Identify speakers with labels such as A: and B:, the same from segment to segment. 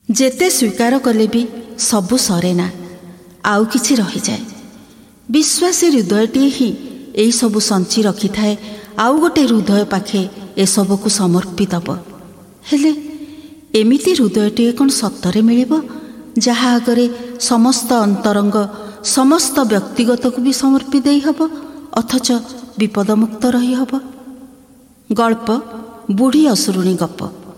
A: ଯେତେ ସ୍ୱୀକାର କଲେ ବି ସବୁ ସରେ ନା, ଆଉ କିଛି ରହିଯାଏ। ବିଶ୍ୱାସୀ ହୃଦୟଟିଏ ହିଁ ଏହିସବୁ ସଞ୍ଚି ରଖିଥାଏ, ଆଉ ଗୋଟେ ହୃଦୟ ପାଖେ ଏସବୁକୁ ସମର୍ପି ଦେବ। ହେଲେ ଏମିତି ହୃଦୟଟିଏ କ'ଣ ସତରେ ମିଳିବ, ଯାହା ଆଗରେ ସମସ୍ତ ଅନ୍ତରଙ୍ଗ, ସମସ୍ତ ବ୍ୟକ୍ତିଗତକୁ ବି ସମର୍ପି ଦେଇହେବ, ଅଥଚ ବିପଦମୁକ୍ତ ରହିହେବ? ଗଳ୍ପ ବୁଢ଼ୀ ଅସୁରୁଣୀ ଗପ।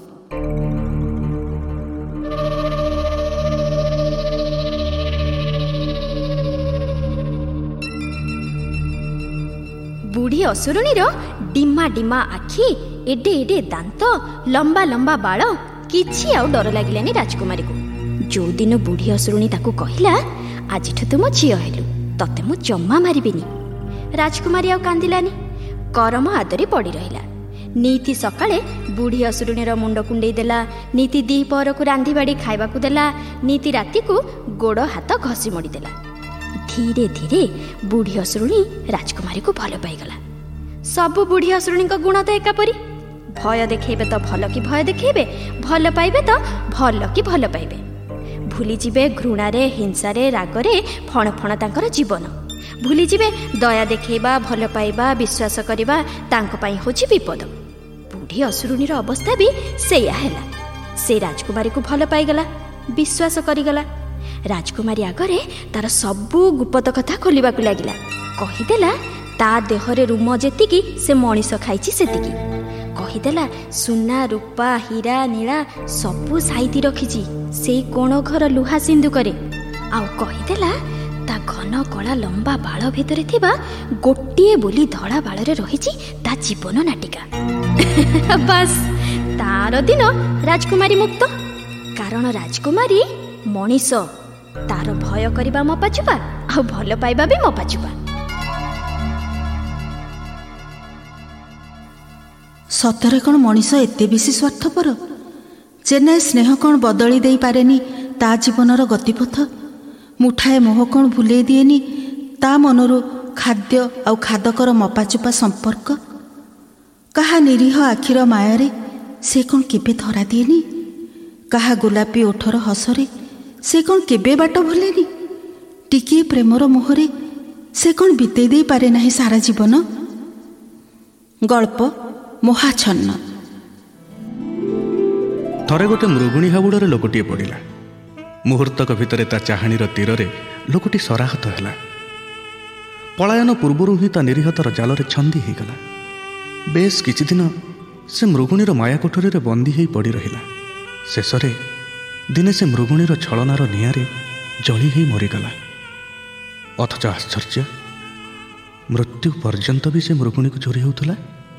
B: ବୁଢ଼ୀ ଅସୁରୁଣୀର ଡିମା ଡିମା ଆଖି, ଏଡେ ଏଡେ ଦାନ୍ତ, ଲମ୍ବା ଲମ୍ବା ବାଳ, କିଛି ଆଉ ଡର ଲାଗିଲାନି ରାଜକୁମାରୀକୁ। ଯୋଉଦିନ ବୁଢ଼ୀ ଅସୁରୁଣୀ ତାକୁ କହିଲା, ଆଜିଠୁ ତୁ ମୋ ଝିଅ ହେଲୁ, ତତେ ମୁଁ ଜମା ମାରିବିନି, ରାଜକୁମାରୀ ଆଉ କାନ୍ଦିଲାନି, କରମ ଆଦରି ପଡ଼ି ରହିଲା। ନୀତି ସକାଳେ ବୁଢ଼ୀ ଅସୁରୁଣୀର ମୁଣ୍ଡ କୁଣ୍ଡେଇ ଦେଲା, ନୀତି ଦ୍ୱିପହରକୁ ରାନ୍ଧିବାଡ଼ି ଖାଇବାକୁ ଦେଲା, ନୀତି ରାତିକୁ ଗୋଡ଼ ହାତ ଘଷି ମୋଡ଼ିଦେଲା। ଧୀରେ ଧୀରେ ବୁଢ଼ୀ ଅସୁରୁଣୀ ରାଜକୁମାରୀକୁ ଭଲ ପାଇଗଲା। ସବୁ ବୁଢ଼ୀ ଅସୁରୁଣୀଙ୍କ ଗୁଣ ତ ଏକାପରି। ଭୟ ଦେଖେଇବେ ତ ଭଲ କି ଭୟ ଦେଖେଇବେ, ଭଲ ପାଇବେ ତ ଭଲ କି ଭଲ ପାଇବେ। ଭୁଲିଯିବେ ଘୃଣାରେ, ହିଂସାରେ, ରାଗରେ ଫଣ ଫଣ ତାଙ୍କର ଜୀବନ। ଭୁଲିଯିବେ ଦୟା ଦେଖେଇବା, ଭଲ ପାଇବା, ବିଶ୍ୱାସ କରିବା ତାଙ୍କ ପାଇଁ ହେଉଛି ବିପଦ। ବୁଢ଼ୀ ଅସୁରୁଣୀର ଅବସ୍ଥା ବି ସେଇଆ ହେଲା। ସେ ରାଜକୁମାରୀକୁ ଭଲ ପାଇଗଲା, ବିଶ୍ୱାସ କରିଗଲା। ରାଜକୁମାରୀ ଆଗରେ ତାର ସବୁ ଗୁପତ କଥା ଖୋଲିବାକୁ ଲାଗିଲା। କହିଦେଲା ତା ଦେହରେ ରୁମ ଯେତିକି ସେ ମଣିଷ ଖାଇଛି ସେତିକି। କହିଦେଲା ସୁନା, ରୂପା, ହୀରା, ନୀଳା ସବୁ ସାଇତି ରଖିଛି ସେଇ କୋଣ ଘର ଲୁହା ସିନ୍ଦୁକରେ। ଆଉ କହିଦେଲା ତା ଘନ କଳା ଲମ୍ବା ବାଳ ଭିତରେ ଥିବା ଗୋଟିଏ ବୋଲି ଧଳା ବାଳରେ ରହିଛି ତା ଜୀବନ ନାଟିକା। ବାସ୍, ତାର ଦିନ ରାଜକୁମାରୀ ମୁକ୍ତ। କାରଣ ରାଜକୁମାରୀ ମଣିଷ, ତାର ଭୟ କରିବା ମପାଚୁପା, ଆଉ ଭଲ ପାଇବା ବି ମପାଚୁପା।
A: ସତରେ କ'ଣ ମଣିଷ ଏତେ ବେଶୀ ସ୍ୱାର୍ଥପର? ଚେନ୍ନାଇ ସ୍ନେହ କ'ଣ ବଦଳି ଦେଇପାରେନି ତା ଜୀବନର ଗତିପଥ? ମୁଠାଏ ମୋହ କ'ଣ ଭୁଲେଇ ଦିଏନି ତା ମନରୁ ଖାଦ୍ୟ ଆଉ ଖାଦକର ମପାଚୁପା ସମ୍ପର୍କ? କାହା ନିରୀହ ଆଖିର ମାୟାରେ ସେ କ'ଣ କେବେ ଧରା ଦିଏନି? କାହା ଗୋଲାପୀ ଓଠର ହସରେ ସେ କ'ଣ କେବେ ବାଟ ଭୁଲେନି? ଟିକିଏ ପ୍ରେମର ମୋହରେ ସେ କ'ଣ ବିତେଇ ଦେଇପାରେ ନାହିଁ ସାରା ଜୀବନ? ଗଳ୍ପ ମୋହାଚ୍ଛନ୍ନ।
C: ଥରେ ଗୋଟେ ମୃଗୁଣୀ ହାବୁଡ଼ରେ ଲୋକଟିଏ ପଡ଼ିଲା। ମୁହୂର୍ତ୍ତକ ଭିତରେ ତା ଚାହାଣୀର ତୀରରେ ଲୋକଟି ସରାହତ ହେଲା। ପଳାୟନ ପୂର୍ବରୁ ହିଁ ତା ନିରୀହତାର ଜାଲରେ ଛନ୍ଦି ହୋଇଗଲା। ବେଶ କିଛିଦିନ ସେ ମୃଗୁଣୀର ମାୟା କୋଠରୀରେ ବନ୍ଦୀ ହୋଇ ପଡ଼ି ରହିଲା। ଶେଷରେ ଦିନେ ସେ ମୃଗୁଣୀର ଛଳନାର ନିଆଁରେ ଜଳି ହୋଇ ମରିଗଲା। ଅଥଚ ଆଶ୍ଚର୍ଯ୍ୟ, ମୃତ୍ୟୁ ପର୍ଯ୍ୟନ୍ତ ବି ସେ ମୃଗୁଣୀକୁ ଚୋରି ହେଉଥିଲା।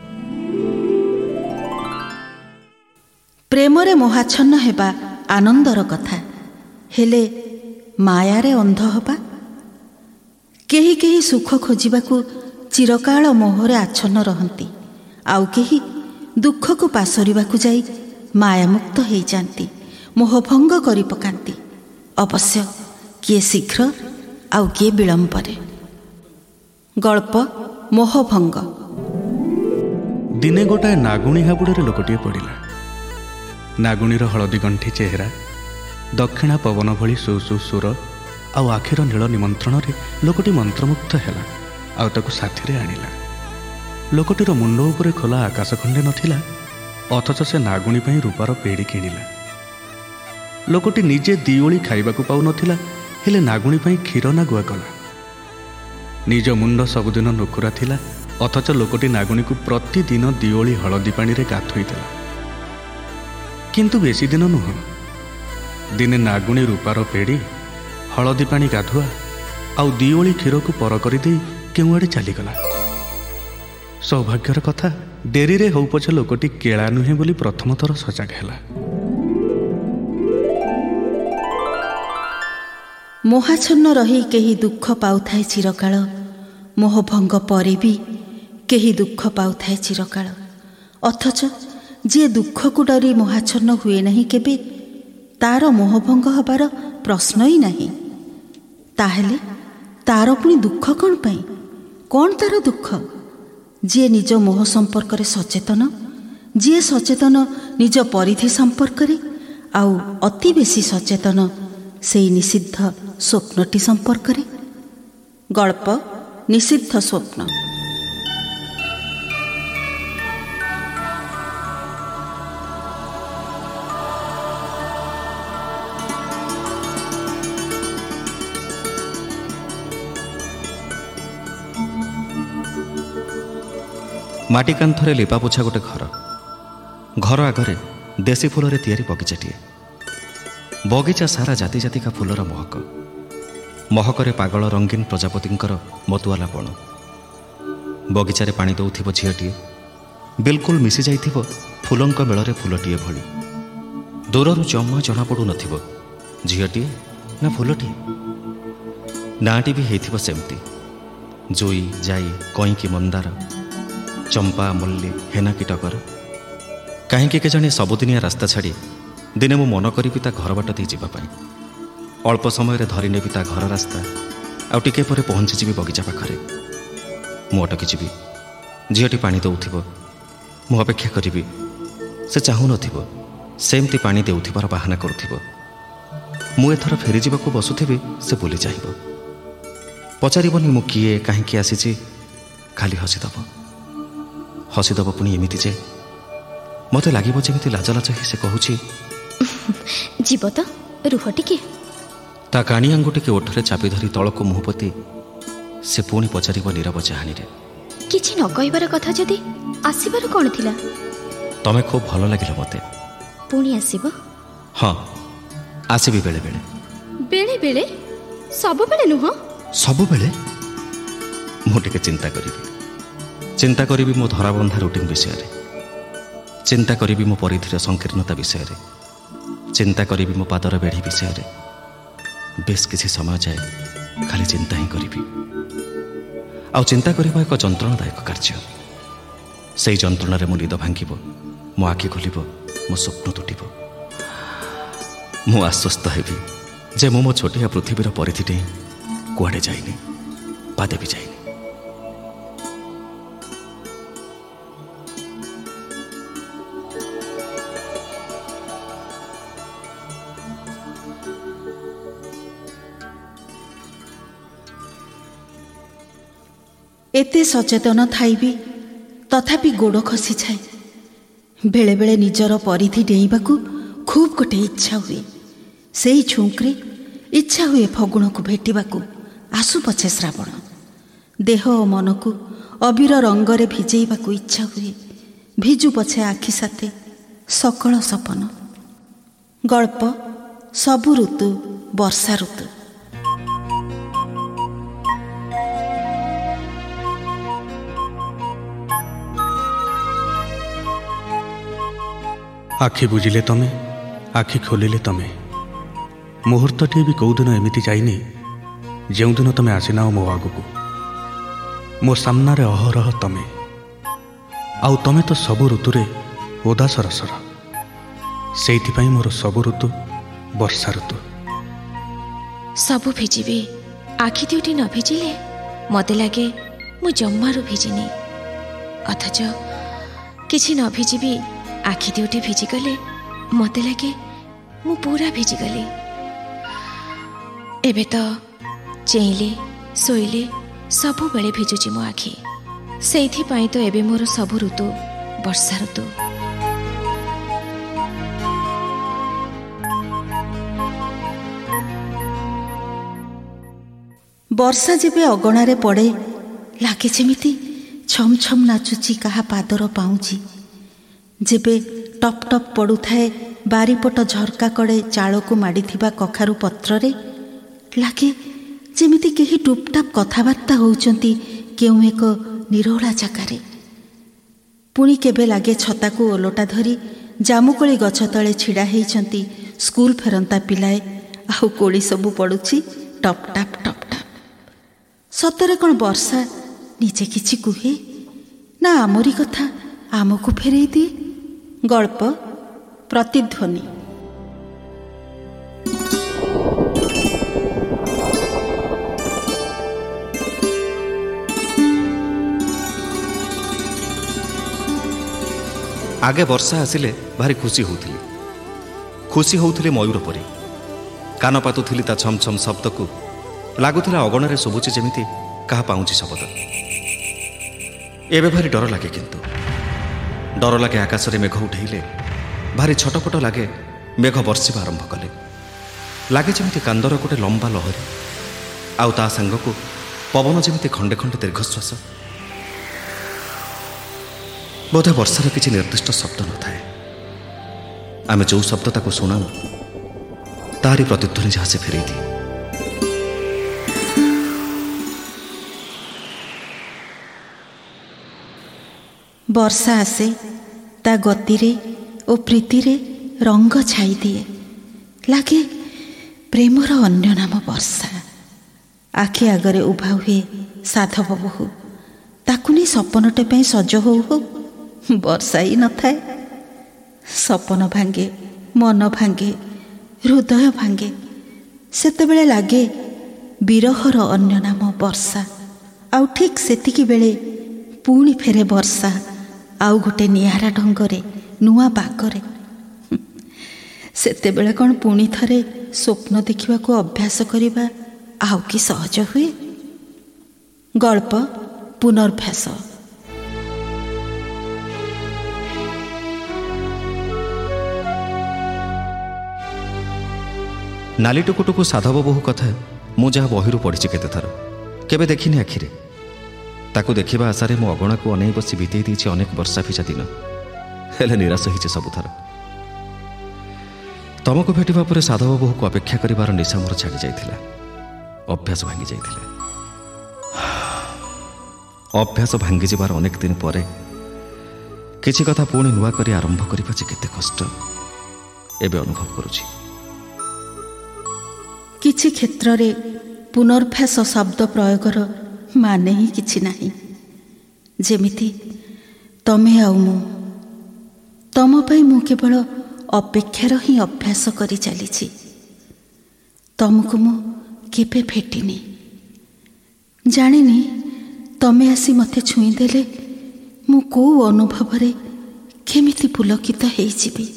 A: ପ୍ରେମରେ ମୋହାଚ୍ଛନ୍ନ ହେବା ଆନନ୍ଦର କଥା, ହେଲେ ମାୟାରେ ଅନ୍ଧ ହେବା? କେହି କେହି ସୁଖ ଖୋଜିବାକୁ ଚିରକାଳ ମୋହରେ ଆଚ୍ଛନ୍ନ ରହନ୍ତି, ଆଉ କେହି ଦୁଃଖକୁ ପାସରିବାକୁ ଯାଇ ମାୟାମୁକ୍ତ ହେଇଯାଆନ୍ତି, ମୋହଭଙ୍ଗ କରି ପକାନ୍ତି। ଅବଶ୍ୟ କିଏ ଶୀଘ୍ର ଆଉ କିଏ ବିଳମ୍ବରେ। ଗଳ୍ପ ମୋହଭଙ୍ଗ।
C: ଦିନେ ଗୋଟାଏ ନାଗୁଣୀ ହାବୁଡ଼ରେ ଲୋକଟିଏ ପଡ଼ିଲା। ନାଗୁଣୀର ହଳଦୀ ଗଣ୍ଠି ଚେହେରା, ଦକ୍ଷିଣା ପବନ ଭଳି ସୁସୁ ସୁର ଆଉ ଆଖିର ନୀଳ ନିମନ୍ତ୍ରଣରେ ଲୋକଟି ମନ୍ତ୍ରମୁଗ୍ଧ ହେଲା, ଆଉ ତାକୁ ସାଥିରେ ଆଣିଲା। ଲୋକଟିର ମୁଣ୍ଡ ଉପରେ ଖୋଲା ଆକାଶ ଖଣ୍ଡେ ନଥିଲା, ଅଥଚ ସେ ନାଗୁଣୀ ପାଇଁ ରୂପାର ପେଡ଼ି କିଣିଲା। ଲୋକଟି ନିଜେ ଦିଓଳି ଖାଇବାକୁ ପାଉନଥିଲା, ହେଲେ ନାଗୁଣୀ ପାଇଁ କ୍ଷୀର ନାଗୁଆ କଲା। ନିଜ ମୁଣ୍ଡ ସବୁଦିନ ନୁଖୁରା ଥିଲା, ଅଥଚ ଲୋକଟି ନାଗୁଣୀକୁ ପ୍ରତିଦିନ ଦିଓଳି ହଳଦୀ ପାଣିରେ ଗାଧୋଇଥିଲା। କିନ୍ତୁ ବେଶୀ ଦିନ ନୁହଁ, ଦିନେ ନାଗୁଣୀ ରୂପାର ପେଡ଼ି, ହଳଦୀ ପାଣି ଗାଧୁଆ ଆଉ ଦିଓଳି କ୍ଷୀରକୁ ପର କରିଦେଇ କେଉଁଆଡ଼େ ଚାଲିଗଲା। ସୌଭାଗ୍ୟର କଥା, ଡେରିରେ ହଉ ପଛେ ଲୋକଟି କେଳା ନୁହେଁ ବୋଲି ପ୍ରଥମ ଥର ସଜାଗ ହେଲା।
A: ମୋହାଚ୍ଛନ୍ନ ରହି କେହି ଦୁଃଖ ପାଉଥାଏ ଚିରକାଳ, ମୋହଭଙ୍ଗ ପରେ ବି କେହି ଦୁଃଖ ପାଉଥାଏ ଚିରକାଳ। ଅଥଚ ଯିଏ ଦୁଃଖକୁ ଡରି ମୋହାଚ୍ଛନ୍ନ ହୁଏ ନାହିଁ କେବେ, ତାର ମୋହଭଙ୍ଗ ହେବାର ପ୍ରଶ୍ନ ହିଁ ନାହିଁ। ତାହେଲେ ତାର ପୁଣି ଦୁଃଖ କ'ଣ ପାଇଁ? କ'ଣ ତାର ଦୁଃଖ? ଯିଏ ନିଜ ମୋହ ସମ୍ପର୍କରେ ସଚେତନ, ଯିଏ ସଚେତନ ନିଜ ପରିଧି ସମ୍ପର୍କରେ, ଆଉ ଅତି ବେଶୀ ସଚେତନ ସେହି ନିଷିଦ୍ଧ ସ୍ୱପ୍ନଟି ସମ୍ପର୍କରେ। ଗଳ୍ପ ନିଷିଦ୍ଧ ସ୍ୱପ୍ନ।
C: ମାଟି କାନ୍ଥରେ ଲିପାପୋଛା ଗୋଟେ ଘର ଆଗରେ ଦେଶୀ ଫୁଲରେ ତିଆରି ବଗିଚାଟିଏ। ବଗିଚା ସାରା ଜାତି ଜାତିକା ଫୁଲର ମହକରେ ପାଗଳ ରଙ୍ଗୀନ ପ୍ରଜାପତିଙ୍କର ମତୁଆଲା ବଣ। ବଗିଚାରେ ପାଣି ଦେଉଥିବ ଝିଅଟିଏ, ବିଲକୁଲ ମିଶି ଯାଇଥିବ ଫୁଲଙ୍କ ମେଳରେ ଫୁଲଟିଏ ଭଳି। ଦୂରରୁ ଜମା ଜଣାପଡ଼ୁନଥିବ ଝିଅଟିଏ ନା ଫୁଲଟିଏ। ନାଁଟି ବି ହେଇଥିବ ସେମିତି, ଜୁଇ, ଜାଇ, କଇଁକି, ମନ୍ଦାର, ଚମ୍ପା, ମଲ୍ଲି, ହେନାକି, ଟଗର। କାହିଁକି କେଜାଣି ସବୁଦିନିଆ ରାସ୍ତା ଛାଡ଼ି ଦିନେ ମୁଁ ମନ କରିବି ତା ଘର ବାଟ ଦେଇ ଯିବା ପାଇଁ। ଅଳ୍ପ ସମୟରେ ଧରି ନେବି ତା ଘର ରାସ୍ତା, ଆଉ ଟିକେ ପରେ ପହଞ୍ଚିଯିବି ବଗିଚା ପାଖରେ। ମୁଁ ଅଟକିଯିବି। ଝିଅଟି ପାଣି ଦେଉଥିବ, ମୁଁ ଅପେକ୍ଷା କରିବି। ସେ ଚାହୁଁନଥିବ, ସେମିତି ପାଣି ଦେଉଥିବାର ବାହାନା କରୁଥିବ। ମୁଁ ଏଥର ଫେରିଯିବାକୁ ବସୁଥିବି, ସେ ବୁଲି ଚାହିଁବ। ପଚାରିବନି ମୁଁ କିଏ, କାହିଁକି ଆସିଛି, ଖାଲି ହସିଦେବ ପୁଣି ଏମିତି ଯେ ମୋତେ ଲାଗିବ ଯେମିତି ଲାଜ ହେଇ ସେ କହୁଛି,
B: ଯିବ ତ, ରୁହ ଟିକେ।
C: ତା କାଣି ଆଙ୍ଗୁଠିକେ ଓଠରେ ଚାପି ଧରି ତଳକୁ ମୁହଁ ପୋତି ସେ ପୁଣି ପଚାରିବ ନୀରବ ଚାହାଣୀରେ,
B: କିଛି ନ କହିବାର କଥା ଯଦି ଆସିବାର କ'ଣ ଥିଲା?
C: ତମେ ଖୁବ୍ ଭଲ ଲାଗିଲ ମୋତେ।
B: ପୁଣି ଆସିବ?
C: ହଁ, ଆସିବି ବେଳେବେଳେ।
B: ବେଳେବେଳେ? ସବୁବେଳେ ନୁହଁ?
C: ସବୁବେଳେ? ମୁଁ ଟିକେ ଚିନ୍ତା କରିବି ମୋ ଧରାବନ୍ଧା ରୁଟିନ୍ ବିଷୟରେ। ଚିନ୍ତା କରିବି ମୋ ପରିଧିର ସଂକୀର୍ଣ୍ଣତା ବିଷୟରେ। ଚିନ୍ତା କରିବି ମୋ ପାଦର ବେଢ଼ି ବିଷୟରେ। ବେଶ କିଛି ସମୟ ଯାଏ ଖାଲି ଚିନ୍ତା ହିଁ କରିବି। ଆଉ ଚିନ୍ତା କରିବା ଏକ ଯନ୍ତ୍ରଣାଦାୟକ କାର୍ଯ୍ୟ। ସେଇ ଯନ୍ତ୍ରଣାରେ ମୋ ନିଦ ଭାଙ୍ଗିବ, ମୋ ଆଖି ଖୋଲିବ, ମୋ ସ୍ୱପ୍ନ ତୁଟିବ। ମୁଁ ଆଶ୍ୱସ୍ତ ହେବି ଯେ ମୁଁ ମୋ ଛୋଟିଆ ପୃଥିବୀର ପରିଧି ଡେଇଁ କୁଆଡ଼େ ଯାଇନି, ପାଦେ ବି ଯାଇନି।
A: ଏତେ ସଚେତନ ଥାଇବି ତଥାପି ଗୋଡ଼ ଖସିଯାଏ। ବେଳେବେଳେ ନିଜର ପରିଧି ଡେଇଁବାକୁ ଖୁବ୍ ଗୋଟେ ଇଚ୍ଛା ହୁଏ। ସେଇ ଝୁଙ୍କ୍ରେ ଇଚ୍ଛା ହୁଏ ଫଗୁଣକୁ ଭେଟିବାକୁ, ଆସୁ ପଛେ ଶ୍ରାବଣ। ଦେହ ଓ ମନକୁ ଅବିର ରଙ୍ଗରେ ଭିଜେଇବାକୁ ଇଚ୍ଛା ହୁଏ, ଭିଜୁ ପଛେ ଆଖି ସାଥେ ସକଳ ସପନ। ଗଳ୍ପ ସବୁ ଋତୁ ବର୍ଷା ଋତୁ।
C: ଆଖି ବୁଜିଲେ ତମେ, ଆଖି ଖୋଲିଲେ ତମେ। ମୁହୂର୍ତ୍ତଟିଏ ବି କେଉଁଦିନ ଏମିତି ଯାଇନି ଯେଉଁଦିନ ତମେ ଆସିନାଅ ମୋ ଆଗକୁ। ମୋ ସାମ୍ନାରେ ଅହରହ ତମେ, ଆଉ ତମେ ତ ସବୁ ଋତୁରେ ଉଦାସ ରସର। ସେଇଥିପାଇଁ ମୋର ସବୁ ଋତୁ ବର୍ଷା ଋତୁ।
D: ସବୁ ଭିଜିବି, ଆଖି ଦୁଇଟି ନ ଭିଜିଲେ ମୋତେ ଲାଗେ ମୁଁ ଜମାରୁ ଭିଜିନି। ଅଥଚ କିଛି ନ ଭିଜିବି, ଆଖି ଦୁଇଟି ଭିଜିଗଲେ ମୋତେ ଲାଗେ ମୁଁ ପୁରା ଭିଜିଗଲି। ଏବେ ତ ଚେଇଁଲେ, ଶୋଇଲେ ସବୁବେଳେ ଭିଜୁଛି ମୋ ଆଖି। ସେଇଥିପାଇଁ ତ ଏବେ ମୋର ସବୁ ଋତୁ ବର୍ଷା ଋତୁ।
A: ବର୍ଷା ଯେବେ ଅଗଣାରେ ପଡ଼େ, ଲାଗେ ଯେମିତି ଛମ ଛମ ନାଚୁଛି କାହା ପାଦର ପାଉଁଜି। ଯେବେ ଟପ୍ ଟପ୍ ପଡ଼ୁଥାଏ ବାରିପଟ ଝରକା କଡ଼େ ଚାଳକୁ ମାଡ଼ିଥିବା କଖାରୁ ପତ୍ରରେ, ଲାଗେ ଯେମିତି କେହି ଟୁପ୍ଟାପ୍ କଥାବାର୍ତ୍ତା ହେଉଛନ୍ତି କେଉଁ ଏକ ନିରୋଳା ଜାଗାରେ। ପୁଣି କେବେ ଲାଗେ ଛତାକୁ ଓଲଟା ଧରି ଜାମୁକୋଳି ଗଛ ତଳେ ଛିଡ଼ା ହେଇଛନ୍ତି ସ୍କୁଲ ଫେରନ୍ତା ପିଲାଏ, ଆଉ କୋଳି ସବୁ ପଡ଼ୁଛି ଟପ୍ ଟାପ୍ ଟପ୍ ଟାପ୍। ସତରେ କ'ଣ ବର୍ଷା ନିଜେ କିଛି କୁହେ, ନା ଆମରି କଥା ଆମକୁ ଫେରେଇ ଦିଏ? ଗଳ୍ପ ପ୍ରତିଧ୍ୱନି।
C: ଆଗେ ବର୍ଷା ଆସିଲେ ଭାରି ଖୁସି ହେଉଥିଲି।
E: ଖୁସି ହେଉଥିଲେ ମୟୂର ପରି। କାନ ପାତୁଥିଲି ତା ଛମ୍ ଛମ୍ ଶବ୍ଦକୁ। ଲାଗୁଥିଲା ଅଗଣରେ ଶୁଭୁଛି ଯେମିତି କାହା ପାଉଁଛି ଶବ୍ଦ। ଏବେ ଭାରି ଡର ଲାଗେ, କିନ୍ତୁ ଡର ଲାଗେ ଆକାଶରେ ମେଘ ଉଠେଇଲେ। ଭାରି ଛଟପଟ ଲାଗେ ମେଘ ବର୍ଷିବା ଆରମ୍ଭ କଲେ। ଲାଗେ ଯେମିତି କାନ୍ଦର ଗୋଟେ ଲମ୍ବା ଲହରୀ, ଆଉ ତା ସାଙ୍ଗକୁ ପବନ ଯେମିତି ଖଣ୍ଡେ ଖଣ୍ଡେ ଦୀର୍ଘଶ୍ୱାସ। ବୋଧେ ବର୍ଷାର କିଛି ନିର୍ଦ୍ଦିଷ୍ଟ ଶବ୍ଦ ନଥାଏ। ଆମେ ଯେଉଁ ଶବ୍ଦ ତାକୁ ଶୁଣାଉ ତାହାରି ପ୍ରତିଧ୍ୱନି ଯାହା ସେ ଫେରେଇ ଦିଏ।
A: ବର୍ଷା ଆସେ, ତା ଗତିରେ ଓ ପ୍ରୀତିରେ ରଙ୍ଗ ଛାଇ ଦିଏ। ଲାଗେ ପ୍ରେମର ଅନ୍ୟ ନାମ ବର୍ଷା। ଆଖି ଆଗରେ ଉଭା ହୁଏ ସାଧବ ବୋହୂ। ତାକୁ ନେଇ ସପନଟେ ପାଇଁ ସଜ ହଉ ହଉ ବର୍ଷା ହିଁ ନଥାଏ। ସପନ ଭାଙ୍ଗେ, ମନ ଭାଙ୍ଗେ, ହୃଦୟ ଭାଙ୍ଗେ। ସେତେବେଳେ ଲାଗେ ବିରହର ଅନ୍ୟ ନାମ ବର୍ଷା। ଆଉ ଠିକ୍ ସେତିକି ବେଳେ ପୁଣି ଫେରେ ବର୍ଷା, ଆଉ ଗୋଟେ ନିଆରା ଢଙ୍ଗରେ, ନୂଆ ପାଗରେ। ସେତେବେଳେ କ'ଣ ପୁଣି ଥରେ ସ୍ୱପ୍ନ ଦେଖିବାକୁ ଅଭ୍ୟାସ କରିବା ଆଉ କି ସହଜ ହୁଏ? ଗଳ୍ପ ପୁନର୍ଭ୍ୟାସ।
E: ନାଲି ଟୁକୁଟୁକୁ ସାଧବ ବୋହୂ କଥା ମୁଁ ଯାହା ବହିରୁ ପଢ଼ିଛି କେତେଥର, କେବେ ଦେଖିନି ଆଖିରେ। ତାକୁ ଦେଖିବା ଆଶାରେ ମୁଁ ଅଗଣାକୁ ଅନେଇ ବସି ବିତେଇ ଦେଇଛି ଅନେକ ବର୍ଷା ଭିଜା ଦିନ। ହେଲେ ନିରାଶ ହେଇଛି ସବୁଥର। ତମକୁ ଭେଟିବା ପରେ ସାଧବ ବୋହୂକୁ ଅପେକ୍ଷା କରିବାର ନିଶା ମୋର ଛାଡ଼ି ଯାଇଥିଲା। ଅଭ୍ୟାସ ଭାଙ୍ଗି ଯାଇଥିଲା। ଅଭ୍ୟାସ ଭାଙ୍ଗିଯିବାର ଅନେକ ଦିନ ପରେ କିଛି କଥା ପୁଣି ନୂଆ କରି ଆରମ୍ଭ କରିବା ଯେ କେତେ କଷ୍ଟ ଏବେ ଅନୁଭବ କରୁଛି।
A: କିଛି କ୍ଷେତ୍ରରେ ପୁନର୍ଭ୍ୟାସ ଶବ୍ଦ ପ୍ରୟୋଗର ମାନେ ହିଁ କିଛି ନାହିଁ। ଯେମିତି ତମେ ଆଉ ମୁଁ। ତମ ପାଇଁ ମୁଁ କେବଳ ଅପେକ୍ଷାର ହିଁ ଅଭ୍ୟାସ କରି ଚାଲିଛି। ତମକୁ ମୁଁ କେବେ ଭେଟିନି। ଜାଣିନି ତମେ ଆସି ମୋତେ ଛୁଇଁଦେଲେ ମୁଁ କେଉଁ ଅନୁଭବରେ କେମିତି ପୁଲକିତ ହେଇଯିବି।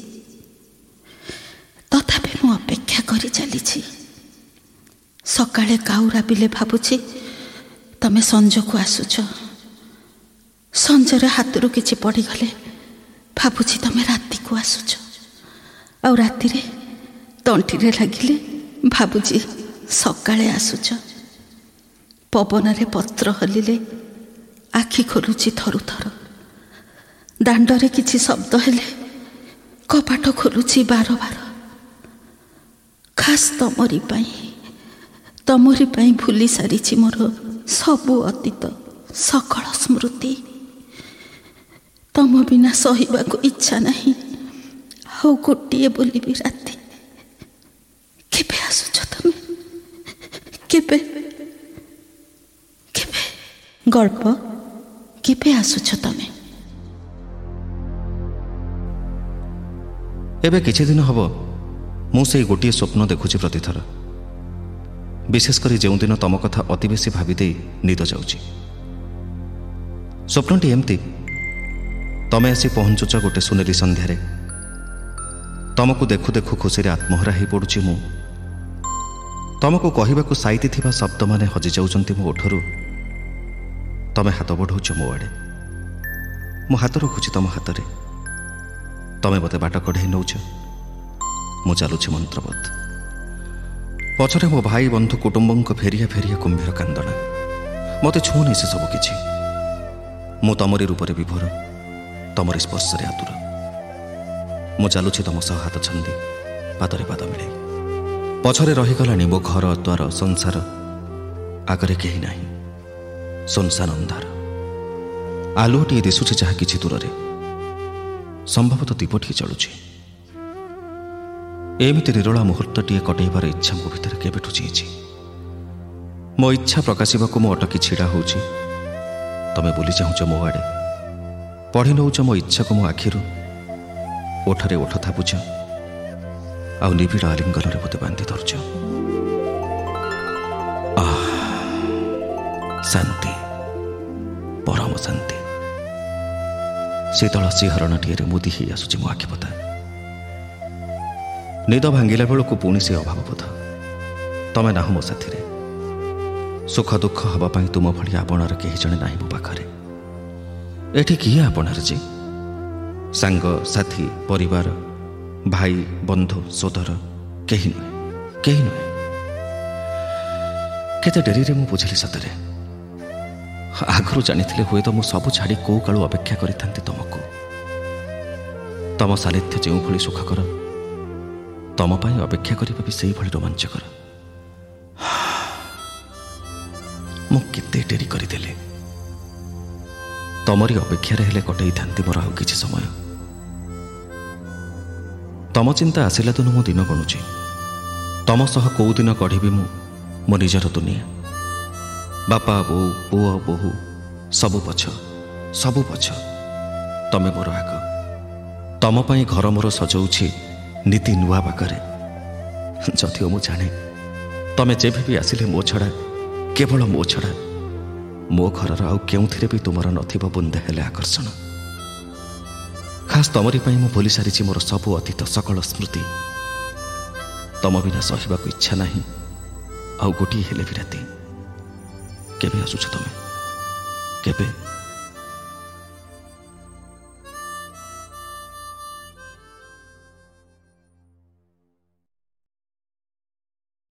A: ତଥାପି ମୁଁ ଅପେକ୍ଷା କରି ଚାଲିଛି। ସକାଳେ କାଉ ରାବିଲେ ଭାବୁଛି ତମେ ସଞ୍ଜକୁ ଆସୁଛ। ସଞ୍ଜରେ ହାତରୁ କିଛି ପଡ଼ିଗଲେ ଭାବୁଛି ତମେ ରାତିକୁ ଆସୁଛ। ଆଉ ରାତିରେ ତଣ୍ଟିରେ ଲାଗିଲେ ଭାବୁଛି ସକାଳେ ଆସୁଛ। ପବନରେ ପତ୍ର ହଲିଲେ ଆଖି ଖୋଲୁଛି ଥରୁ ଥର। ଦାଣ୍ଡରେ କିଛି ଶବ୍ଦ ହେଲେ କବାଟ ଖୋଲୁଛି ବାର ବାର। ଖାସ୍ ତମରି ପାଇଁ ଭୁଲି ସାରିଛି ମୋର ସବୁ ଅତୀତ, ସକଳ ସ୍ମୃତି। ତମ ବିନା ସହିବାକୁ ଇଚ୍ଛା ନାହିଁ ଆଉ ଗୋଟିଏ ବୋଲିବି ରାତି। କେବେ ଆସୁଛ ତମେ? କେବେ? ଗଳ୍ପ କେବେ ଆସୁଛ ତମେ?
E: ଏବେ କିଛି ଦିନ ହେବ ମୁଁ ସେଇ ଗୋଟିଏ ସ୍ୱପ୍ନ ଦେଖୁଛି ପ୍ରତିଥର। ବିଶେଷ କରି ଯେଉଁଦିନ ତମ କଥା ଅତି ବେଶୀ ଭାବିଦେଇ ନିଦ ଯାଉଛି। ସ୍ୱପ୍ନଟି ଏମିତି, ତମେ ଆସି ପହଞ୍ଚୁଛ ଗୋଟେ ସୁନେଲି ସନ୍ଧ୍ୟାରେ। ତମକୁ ଦେଖୁ ଦେଖୁ ଖୁସିରେ ଆତ୍ମହରା ହେଇ ପଡ଼ୁଛି ମୁଁ। ତମକୁ କହିବାକୁ ସାଇତି ଥିବା ଶବ୍ଦମାନେ ହଜିଯାଉଛନ୍ତି ମୋ ଓଠରୁ। ତମେ ହାତ ବଢ଼ାଉଛ ମୋ ଆଡ଼େ। ମୁଁ ହାତ ରଖୁଛି ତମ ହାତରେ। ତମେ ମୋତେ ବାଟ କଢ଼େଇ ନେଉଛ। ମୁଁ ଚାଲୁଛି ମନ୍ତ୍ରବତ୍। ପଛରେ ମୋ ଭାଇ ବନ୍ଧୁ କୁଟୁମ୍ବଙ୍କ ଫେରିଆ ଫେରିଆ କୁମ୍ଭୀର କାନ୍ଦଣା। ମୋତେ ଛୁଉଁନି ସେ ସବୁ କିଛି। ମୁଁ ତମରି ରୂପରେ ବିଭୋର, ତମରି ସ୍ପର୍ଶରେ ଆତୁର। ମୁଁ ଚାଲୁଛି ତମ ସହ ହାତ ଛନ୍ଦି, ପାଦରେ ପାଦ ମିଳାଇ। ପଛରେ ରହିଗଲାଣି ମୋ ଘର ଦ୍ୱାର ସଂସାର। ଆଗରେ କେହି ନାହିଁ, ଶୂନଶାନ ଅନ୍ଧାର। ଆଲୁଅଟିଏ ଦିଶୁଛି ଯାହା କିଛି ଦୂରରେ। ସମ୍ଭବତଃ ଦୀପଟିଏ ଚଳୁଛି। ଏମିତି ନିରୋଳା ମୁହୂର୍ତ୍ତଟିଏ କଟେଇବାର ଇଚ୍ଛା ମୋ ଭିତରେ କେବେଠୁ ଯାଇଛି। ମୋ ଇଚ୍ଛା ପ୍ରକାଶିବାକୁ ମୁଁ ଅଟକି ଛିଡ଼ା ହେଉଛି। ତମେ ବୁଲି ଚାହୁଁଛ ମୋ ଆଡ଼େ। ପଢ଼ି ନେଉଛ ମୋ ଇଚ୍ଛାକୁ ମୋ ଆଖିରୁ। ଓଠରେ ଓଠ ଥାପୁଛ, ଆଉ ନିବିଡ଼ ଆଲିଙ୍ଗନରେ ମୋତେ ବାନ୍ଧି ଧରୁଛ। ଶାନ୍ତି, ପରମ ଶାନ୍ତି। ଶୀତଳ ଶିହରଣଟିଏରେ ମୁଦି ହେଇ ଆସୁଛି ମୋ ଆଖିପତା। ନିଦ ଭାଙ୍ଗିଲା ବେଳକୁ ପୁଣି ସେ ଅଭାବ ବୋଧ। ତମେ ନାହଁ ମୋ ସାଥିରେ। ସୁଖ ଦୁଃଖ ହେବା ପାଇଁ ତୁମ ଭଳି ଆପଣାର କେହି ଜଣେ ନାହିଁ ମୋ ପାଖରେ। ଏଠି କିଏ ଆପଣାର ଯେ? ସାଙ୍ଗ, ସାଥୀ, ପରିବାର, ଭାଇ, ବନ୍ଧୁ, ସୋଦର କେହି ନୁହେଁ, କେହି ନୁହେଁ। କେତେ ଡେରିରେ ମୁଁ ବୁଝିଲି ସତରେ। ଆଗରୁ ଜାଣିଥିଲେ ହୁଏତ ମୁଁ ସବୁ ଛାଡ଼ି କୋଉ କାଳୁ ଅପେକ୍ଷା କରିଥାନ୍ତି ତମକୁ। ତମ ସାନିଧ୍ୟ ଯେଉଁଭଳି ସୁଖକର, ତମ ପାଇଁ ଅପେକ୍ଷା କରିବା ବି ସେଇଭଳି ରୋମାଞ୍ଚକର। ମୁଁ କେତେ ଡେରି କରିଦେଲି। ତମରି ଅପେକ୍ଷାରେ ହେଲେ କଟେଇଥାନ୍ତି ମୋର ଆଉ କିଛି ସମୟ। ତମ ଚିନ୍ତା ଆସିଲା ଦିନୁ ମୁଁ ଦିନ ଗଣୁଛି। ତମ ସହ କୋଉ ଦିନ ଗଢ଼ିବି ମୁଁ ମୋ ନିଜର ଦୁନିଆ। ବାପା, ବୋଉ, ପୁଅ, ବୋହୂ ସବୁ ପଛ, ସବୁ ପଛ। ତମେ ମୋର ଆଗ। ତମ ପାଇଁ ଘର ମୋର ସଜଉଛି ନୀତି ନୂଆ ବାଗରେ। ଯଦିଓ ମୁଁ ଜାଣେ ତମେ ଯେବେ ବି ଆସିଲେ ମୋ ଛଡ଼ା, କେବଳ ମୋ ଛଡ଼ା, ମୋ ଘରର ଆଉ କେଉଁଥିରେ ବି ତୁମର ନଥିବ ବୁନ୍ଦେ ହେଲେ ଆକର୍ଷଣ। ଖାସ୍ ତମରି ପାଇଁ ମୁଁ ଭୁଲି ସାରିଛି ମୋର ସବୁ ଅତୀତ ସକଳ ସ୍ମୃତି। ତମ ବିନା ସହିବାକୁ ଇଚ୍ଛା ନାହିଁ ଆଉ ଗୋଟିଏ ହେଲେ ବି ରାତି। କେବେ ଆସୁଛ ତମେ? କେବେ?